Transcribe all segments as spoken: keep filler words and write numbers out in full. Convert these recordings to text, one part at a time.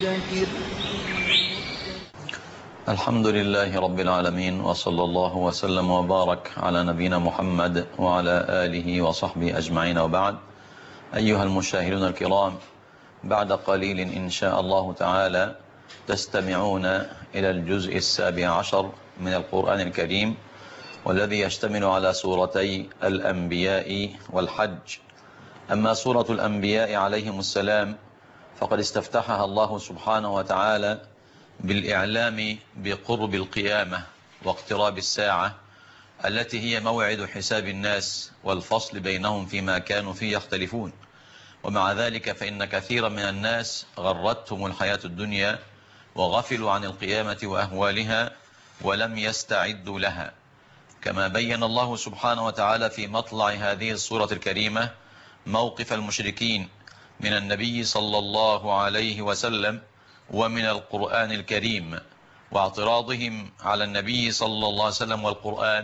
الحمد لله رب العالمين، وصلى الله وسلم وبارك على نبينا محمد وعلى آله وصحبه أجمعين، وبعد. أيها المشاهدون الكرام، بعد قليل إن شاء الله تعالى تستمعون إلى الجزء السابع عشر من القرآن الكريم، والذي يشتمل على سورتي الأنبياء والحج. أما سورة الأنبياء عليهم السلام فقد استفتحها الله سبحانه وتعالى بالإعلام بقرب القيامة واقتراب الساعة التي هي موعد حساب الناس والفصل بينهم فيما كانوا فيه يختلفون. ومع ذلك فإن كثيرا من الناس غرتهم الحياة الدنيا وغفلوا عن القيامة وأهوالها ولم يستعدوا لها، كما بين الله سبحانه وتعالى في مطلع هذه السورة الكريمة موقف المشركين من النبي صلى الله عليه وسلم ومن القرآن الكريم، واعتراضهم على النبي صلى الله عليه وسلم والقرآن،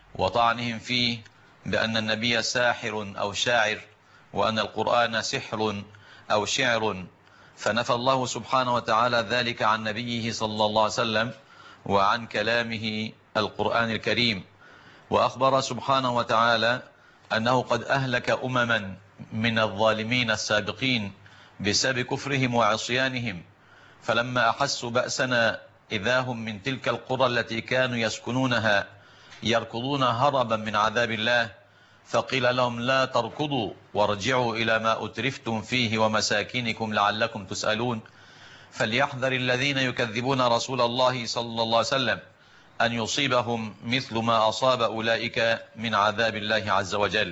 وطعنهم فيه بأن النبي ساحر أو شاعر، وأن القرآن سحر أو شعر، فنفى الله سبحانه وتعالى ذلك عن نبيه صلى الله عليه وسلم وعن كلامه القرآن الكريم. وأخبر سبحانه وتعالى أنه قد أهلك أمما من الظالمين السابقين بسبب كفرهم وعصيانهم، فلما أحسوا بأسنا إذا هم من تلك القرى التي كانوا يسكنونها يركضون هربا من عذاب الله، فقيل لهم لا تركضوا وارجعوا إلى ما أترفتم فيه ومساكنكم لعلكم تسألون. فليحذر الذين يكذبون رسول الله صلى الله عليه وسلم أن يصيبهم مثل ما أصاب أولئك من عذاب الله عز وجل.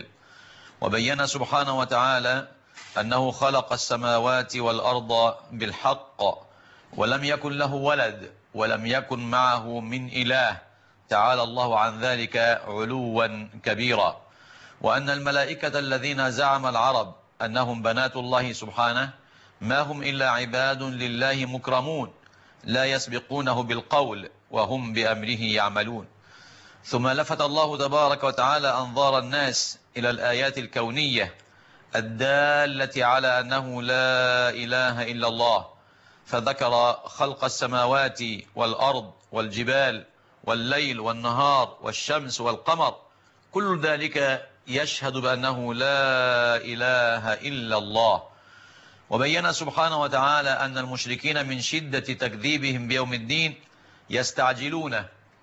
وبين سبحانه وتعالى أنه خلق السماوات والأرض بالحق ولم يكن له ولد ولم يكن معه من إله، تعالى الله عن ذلك علوا كبيرا. وأن الملائكة الذين زعم العرب أنهم بنات الله سبحانه ما هم إلا عباد لله مكرمون لا يسبقونه بالقول وهم بأمره يعملون. ثم لفت الله تبارك وتعالى أنظار الناس إلى الآيات الكونية الدالة على أنه لا إله إلا الله، فذكر خلق السماوات والأرض والجبال والليل والنهار والشمس والقمر، كل ذلك يشهد بأنه لا إله إلا الله. وبين سبحانه وتعالى أن المشركين من شدة تكذيبهم بيوم الدين يستعجلون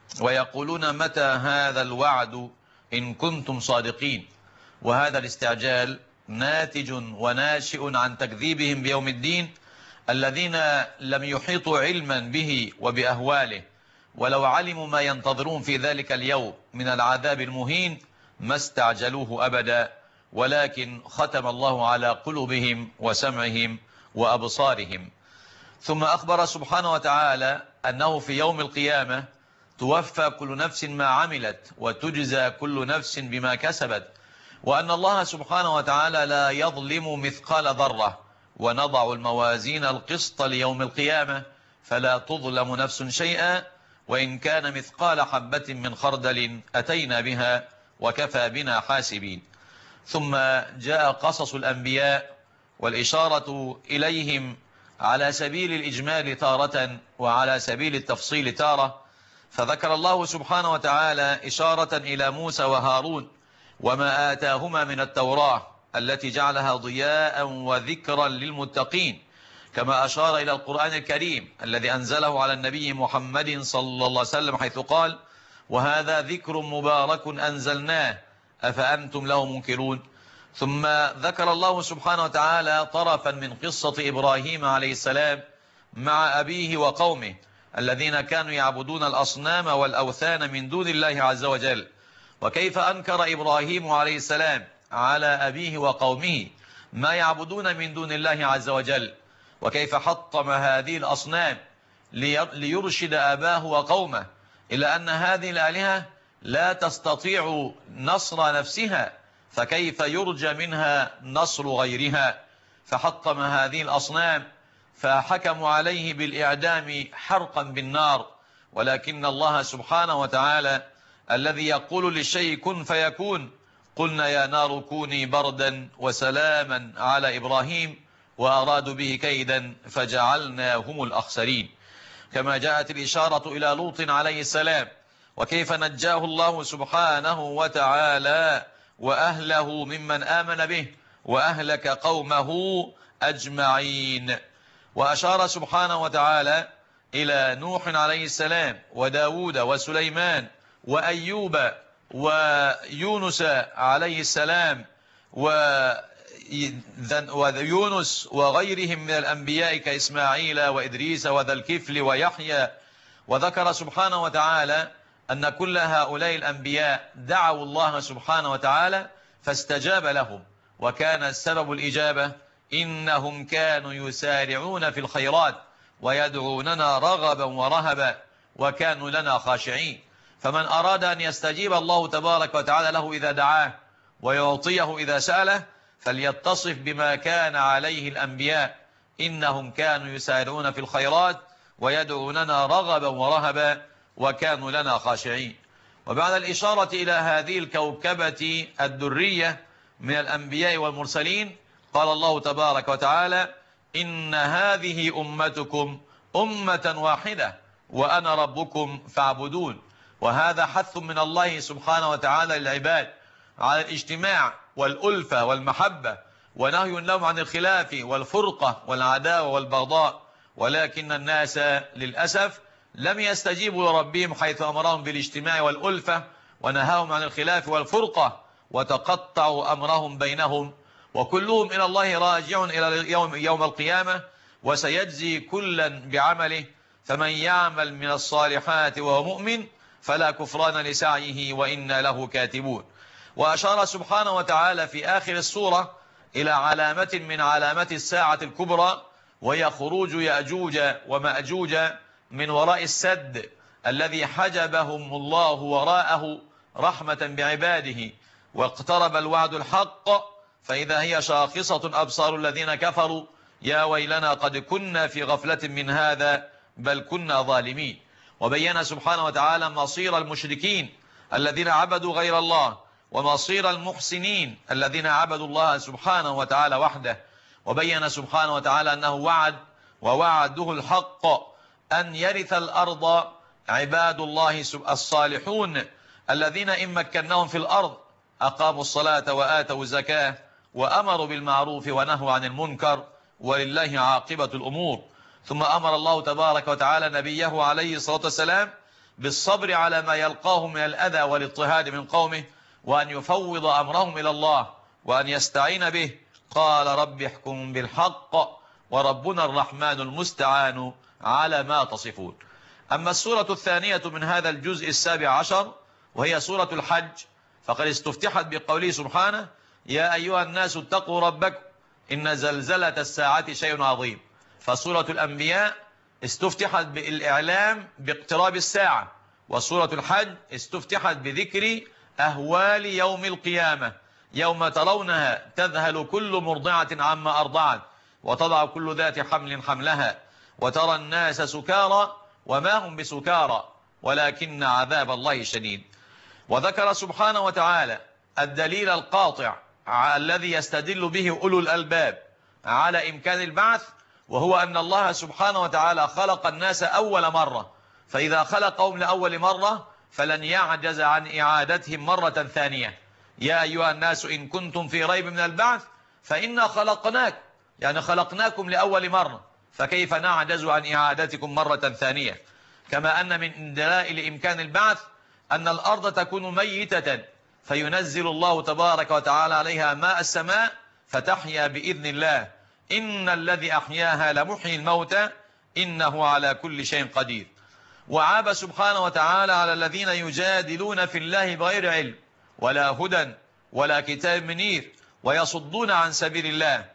ويقولون متى هذا الوعد إن كنتم صادقين، وهذا الاستعجال ناتج وناشئ عن تكذيبهم بيوم الدين الذين لم يحيطوا علما به وبأهواله، ولو علموا ما ينتظرون في ذلك اليوم من العذاب المهين ما استعجلوه أبدا، ولكن ختم الله على قلوبهم وسمعهم وأبصارهم. ثم أخبر سبحانه وتعالى أنه في يوم القيامة توفى كل نفس ما عملت وتجزى كل نفس بما كسبت، وأن الله سبحانه وتعالى لا يظلم مثقال ذرة، ونضع الموازين القسط ليوم القيامة فلا تظلم نفس شيئا وإن كان مثقال حبة من خردل أتينا بها وكفى بنا حاسبين. ثم جاء قصص الأنبياء والإشارة إليهم على سبيل الإجمال تارة وعلى سبيل التفصيل تارة، فذكر الله سبحانه وتعالى إشارة إلى موسى وهارون وما آتاهما من التوراة التي جعلها ضياء وذكرا للمتقين، كما أشار إلى القرآن الكريم الذي أنزله على النبي محمد صلى الله عليه وسلم حيث قال وهذا ذكر مبارك أنزلناه أفأنتم له منكرون. ثم ذكر الله سبحانه وتعالى طرفا من قصة إبراهيم عليه السلام مع أبيه وقومه الذين كانوا يعبدون الأصنام والأوثان من دون الله عز وجل، وكيف أنكر إبراهيم عليه السلام على أبيه وقومه ما يعبدون من دون الله عز وجل، وكيف حطم هذه الأصنام ليرشد أباه وقومه إلى أن هذه الآلهة لا تستطيع نصر نفسها، فكيف يرجى منها نصر غيرها، فحطم هذه الأصنام فحكموا عليه بالإعدام حرقا بالنار. ولكن الله سبحانه وتعالى الذي يقول للشيء كن فيكون قلنا يا نار كوني بردا وسلاما على إبراهيم وأرادوا به كيدا فجعلناهم الأخسرين. كما جاءت الإشارة إلى لوط عليه السلام وكيف نجاه الله سبحانه وتعالى وأهله ممن آمن به وأهلك قومه أجمعين. وأشار سبحانه وتعالى إلى نوح عليه السلام وداود وسليمان وأيوب ويونس عليه السلام ويونس وغيرهم من الأنبياء كإسماعيل وإدريس وذا الكفل ويحيى. وذكر سبحانه وتعالى أن كل هؤلاء الأنبياء دعوا الله سبحانه وتعالى فاستجاب لهم، وكان السبب الإجابة إنهم كانوا يسارعون في الخيرات ويدعوننا رغبا ورهبا وكانوا لنا خاشعين. فمن أراد أن يستجيب الله تبارك وتعالى له إذا دعاه ويعطيه إذا سأله فليتصف بما كان عليه الأنبياء، إنهم كانوا يسارعون في الخيرات ويدعوننا رغبا ورهبا وكانوا لنا خاشعين. وبعد الإشارة إلى هذه الكوكبة الدرية من الأنبياء والمرسلين قال الله تبارك وتعالى إن هذه أمتكم أمة واحدة وأنا ربكم فاعبدون. وهذا حث من الله سبحانه وتعالى للعباد على الاجتماع والألفة والمحبة، ونهي لهم عن الخلاف والفرقة والعداوة والبغضاء. ولكن الناس للأسف لم يستجيبوا لربهم حيث أمرهم بالاجتماع والألفة ونهاهم عن الخلاف والفرقة، وتقطعوا أمرهم بينهم، وكلهم إلى الله راجع إلى يوم, يوم القيامة، وسيجزي كلا بعمله. فمن يعمل من الصالحات وهو مؤمن فلا كفران لسعيه وإنا له كاتبون. وأشار سبحانه وتعالى في آخر السورة إلى علامة من علامات الساعة الكبرى، وهي خروج يأجوج ومأجوج من وراء السد الذي حجبهم الله وراءه رحمة بعباده. واقترب الوعد الحق فإذا هي شاخصة أبصار الذين كفروا يا ويلنا قد كنا في غفلة من هذا بل كنا ظالمين. وبين سبحانه وتعالى مصير المشركين الذين عبدوا غير الله ومصير المحسنين الذين عبدوا الله سبحانه وتعالى وحده. وبين سبحانه وتعالى أنه وعد ووعده الحق أن يرث الأرض عباد الله الصالحون الذين إن مكناهم في الأرض أقاموا الصلاة وآتوا الزكاة وأمروا بالمعروف ونهوا عن المنكر ولله عاقبة الأمور. ثم أمر الله تبارك وتعالى نبيه عليه الصلاة والسلام بالصبر على ما يلقاه من الأذى والاضطهاد من قومه، وأن يفوض أمرهم إلى الله وأن يستعين به. قال رب احكم بالحق وربنا الرحمن المستعان على ما تصفون. أما السورة الثانية من هذا الجزء السابع عشر وهي سورة الحج فقد استفتحت بقوله سبحانه يا أيها الناس اتقوا ربكم إن زلزلة الساعة شيء عظيم. فسورة الأنبياء استفتحت بالإعلام باقتراب الساعة، وسورة الحج استفتحت بذكر أهوال يوم القيامة يوم ترونها تذهل كل مرضعة عما أرضعت وتضع كل ذات حمل حملها وترى الناس سكارى وما هم بسكارى ولكن عذاب الله شديد. وذكر سبحانه وتعالى الدليل القاطع الذي يستدل به أولو الألباب على إمكان البعث، وهو أن الله سبحانه وتعالى خلق الناس أول مرة، فإذا خلقهم لأول مرة فلن يعجز عن إعادتهم مرة ثانية. يا أيها الناس إن كنتم في ريب من البعث فإنا خلقناكم، يعني خلقناكم لأول مرة، فكيف نعجز عن إعادتكم مرة ثانية؟ كما أن من دلائل إمكان البعث أن الأرض تكون ميتة فينزل الله تبارك وتعالى عليها ماء السماء فتحيا بإذن الله إن الذي أحياها لمحيي الموتى إنه على كل شيء قدير. وعاب سبحانه وتعالى على الذين يجادلون في الله بغير علم ولا هدى ولا كتاب منير ويصدون عن سبيل الله،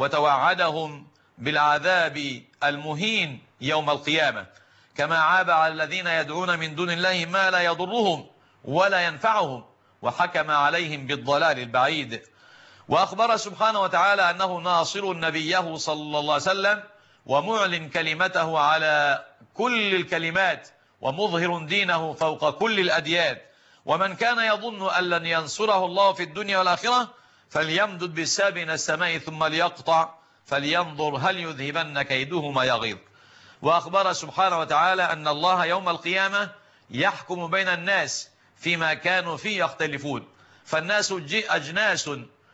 وتوعدهم بالعذاب المهين يوم القيامة. كما عاب على الذين يدعون من دون الله ما لا يضرهم ولا ينفعهم وحكم عليهم بالضلال البعيد. وأخبر سبحانه وتعالى أنه ناصر نبيه صلى الله عليه وسلم ومعلن كلمته على كل الكلمات ومظهر دينه فوق كل الأديان. ومن كان يظن أن لن ينصره الله في الدنيا والآخرة فليمدد بالساب من السماء ثم ليقطع فلينظر هل يذهبن كيده ما يغيظ. وأخبر سبحانه وتعالى أن الله يوم القيامة يحكم بين الناس فيما كانوا فيه يختلفون، فالناس أجناس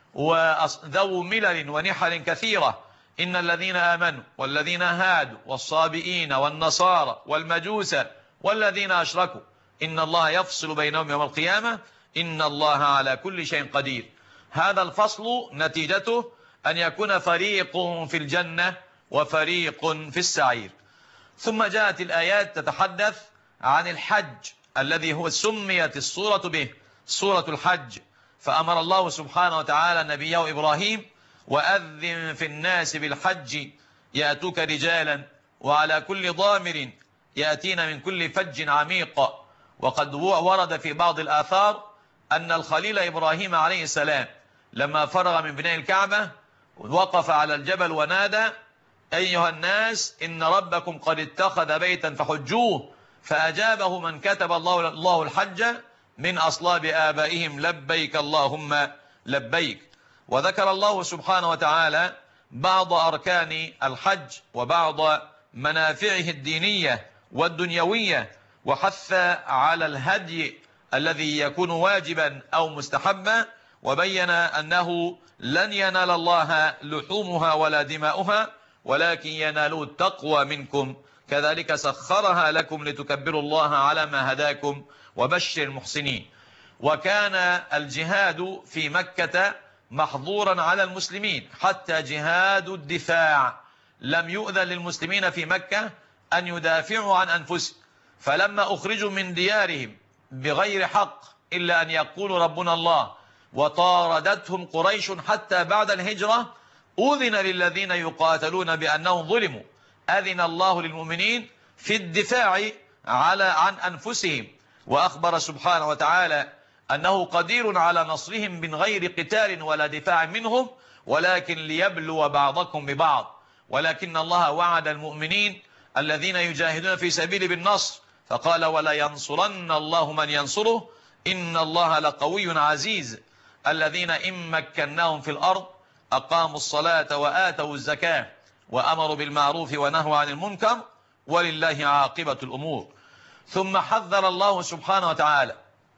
وذو ملل ونحل كثيرة، إن الذين آمنوا والذين هادوا والصابئين والنصارى والمجوس والذين أشركوا إن الله يفصل بينهم يوم القيامة إن الله على كل شيء قدير. هذا الفصل نتيجته أن يكون فريق في الجنة وفريق في السعير. ثم جاءت الآيات تتحدث عن الحج الذي هو سميت السورة به سورة الحج، فأمر الله سبحانه وتعالى نبيه إبراهيم: وأذن في الناس بالحج يأتوك رجالا وعلى كل ضامر يأتين من كل فج عميق. وقد ورد في بعض الآثار أن الخليل إبراهيم عليه السلام لما فرغ من بناء الكعبة وقف على الجبل ونادى: أيها الناس إن ربكم قد اتخذ بيتا فحجوه، فأجابه من كتب الله الله الحج من أصلاب آبائهم لبيك اللهم لبيك. وذكر الله سبحانه وتعالى بعض أركان الحج وبعض منافعه الدينية والدنيوية، وحث على الهدي الذي يكون واجبا أو مستحبا، وبين أنه لن ينال الله لحومها ولا دماؤها ولكن ينالوا التقوى منكم، كذلك سخرها لكم لتكبروا الله على ما هداكم وبشر المحسنين. وكان الجهاد في مكة محظورا على المسلمين حتى جهاد الدفاع، لم يؤذن للمسلمين في مكة أن يدافعوا عن أنفسهم، فلما أخرجوا من ديارهم بغير حق إلا أن يقولوا ربنا الله وطاردتهم قريش حتى بعد الهجرة، أذن للذين يقاتلون بأنهم ظلموا، أذن الله للمؤمنين في الدفاع على عن أنفسهم، وأخبر سبحانه وتعالى أنه قدير على نصرهم من غير قتال ولا دفاع منهم، ولكن ليبلو بعضكم ببعض. ولكن الله وعد المؤمنين الذين يجاهدون في سبيله بالنصر، فقال: ولا ينصرن الله من ينصره إن الله لقوي عزيز. الذين إن مكناهم في الأرض أقاموا الصلاة وآتوا الزكاة وأمروا بالمعروف ونهوا عن المنكر ولله عاقبة الأمور. ثم حذر الله سبحانه وتعالى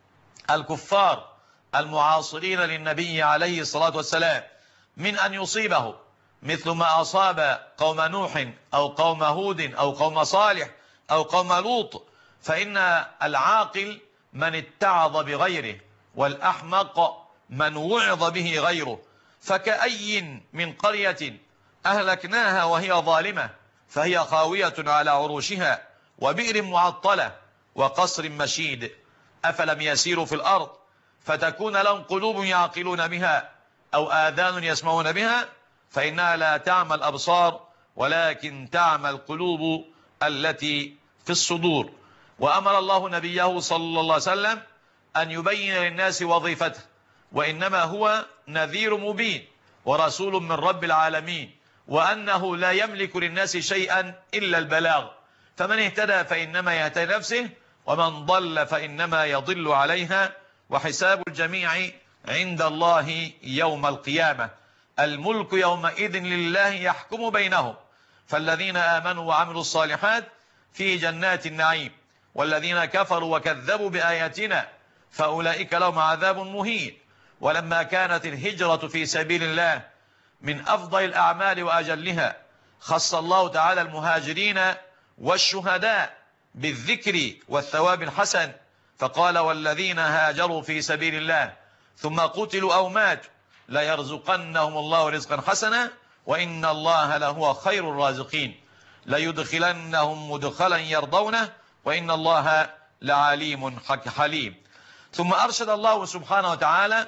الكفار المعاصرين للنبي عليه الصلاة والسلام من أن يصيبه مثل ما أصاب قوم نوح أو قوم هود أو قوم صالح أو قوم لوط، فإن العاقل من اتعظ بغيره والأحمق من وعظ به غيره. فكأي من قرية أهلكناها وهي ظالمة فهي خاوية على عروشها وبئر معطلة وقصر مشيد، أفلم يسيروا في الأرض فتكون لهم قلوب يعقلون بها أو آذان يسمعون بها، فإنها لا تعمى الأبصار ولكن تعمى القلوب التي في الصدور. وأمر الله نبيه صلى الله عليه وسلم أن يبين للناس وظيفته، وإنما هو نذير مبين ورسول من رب العالمين، وأنه لا يملك للناس شيئا إلا البلاغ، فمن اهتدى فإنما يهتدي نفسه ومن ضل فإنما يضل عليها، وحساب الجميع عند الله يوم القيامة. الملك يومئذ لله يحكم بينهم، فالذين آمنوا وعملوا الصالحات في جنات النعيم، والذين كفروا وكذبوا بآياتنا فأولئك لهم عذاب مهين. ولما كانت الهجرة في سبيل الله من أفضل الأعمال وأجلها، خص الله تعالى المهاجرين والشهداء بالذكر والثواب الحسن، فقال: والذين هاجروا في سبيل الله ثم قتلوا أو ماتوا ليرزقنهم الله رزقا حسنا وإن الله لهو خير الرازقين، ليدخلنهم مدخلا يرضونه وإن الله لعليم حليم. ثم أرشد الله سبحانه وتعالى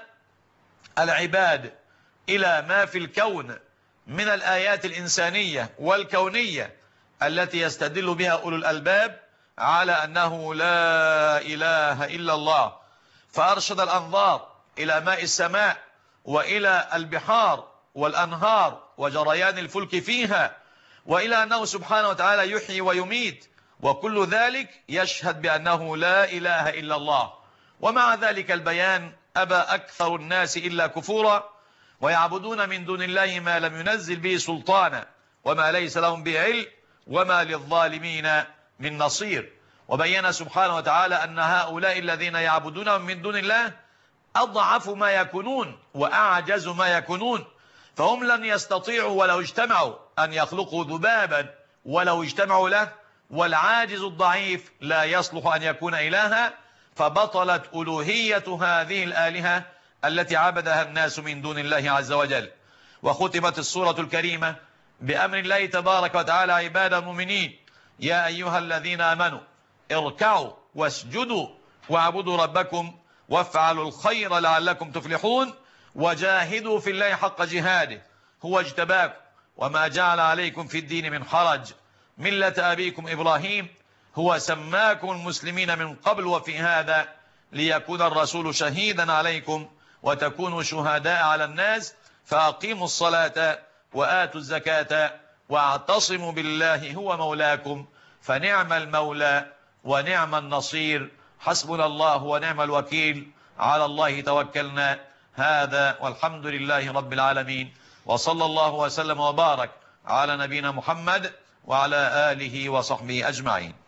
العباد إلى ما في الكون من الآيات الإنسانية والكونية التي يستدل بها أولو الألباب على أنه لا إله إلا الله، فأرشد الأنظار إلى ماء السماء وإلى البحار والأنهار وجريان الفلك فيها، وإلى أنه سبحانه وتعالى يحيي ويميت، وكل ذلك يشهد بأنه لا إله إلا الله. ومع ذلك البيان أبى أكثر الناس إلا كفورا، ويعبدون من دون الله ما لم ينزل به سلطانا وما ليس لهم به علم وما للظالمين من نصير. وبين سبحانه وتعالى أن هؤلاء الذين يعبدون من دون الله أضعف ما يكونون وأعجز ما يكونون، فهم لن يستطيعوا ولو اجتمعوا أن يخلقوا ذبابا ولو اجتمعوا له، والعاجز الضعيف لا يصلح أن يكون إلها، فبطلت ألوهية هذه الآلهة التي عبدها الناس من دون الله عز وجل. وختمت السورة الكريمة بأمر الله تبارك وتعالى عباد المؤمنين: يا أيها الذين آمنوا اركعوا واسجدوا واعبدوا ربكم وافعلوا الخير لعلكم تفلحون وجاهدوا في الله حق جهاده هو اجتباكم وما جعل عليكم في الدين من حرج ملة أبيكم إبراهيم هو سماكم المسلمين من قبل وفي هذا ليكون الرسول شهيدا عليكم وتكونوا شهداء على الناس فأقيموا الصلاة وآتوا الزكاة واعتصموا بالله هو مولاكم فنعم المولى ونعم النصير. حسبنا الله ونعم الوكيل، على الله توكلنا. هذا والحمد لله رب العالمين، وصلى الله وسلم وبارك على نبينا محمد وعلى آله وصحبه أجمعين.